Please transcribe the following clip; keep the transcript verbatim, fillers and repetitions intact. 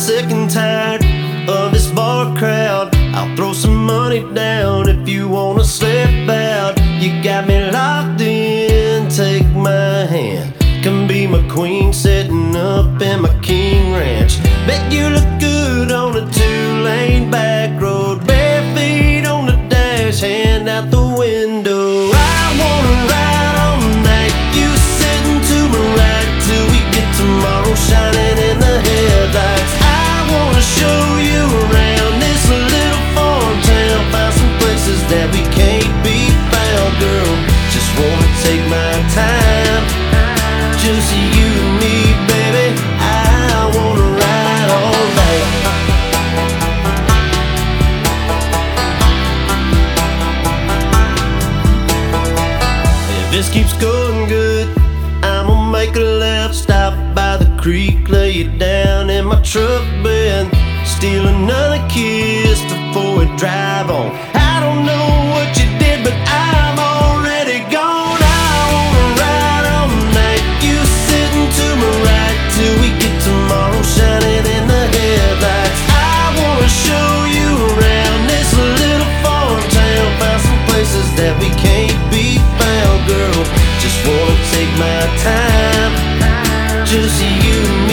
sick and tired of this bar crowd. I'll throw some money down if you wanna slip out. You got me locked in, take my hand. Come be my queen, sitting up in my king ranch. Bet you look good on a two-lane back road, bare feet on the dash, hand out the window. I wanna ride all night, you sitting to my right till we get tomorrow shining in the headlights. I wanna show you around this little farm town, find some places that we can't be found, girl. Just wanna take my time, just you and me, baby. I wanna ride all night. If this keeps going good, I'ma make a left, stop by the creek, lay it down in my truck bed, steal another kiss before we drive on. I don't know what you did, but I'm already gone. I wanna ride all night, you sitting to my right till we get tomorrow shining in the headlights. I wanna show you around this little farm town, find some places that we can't be found, girl. Just wanna take my time, just you and me.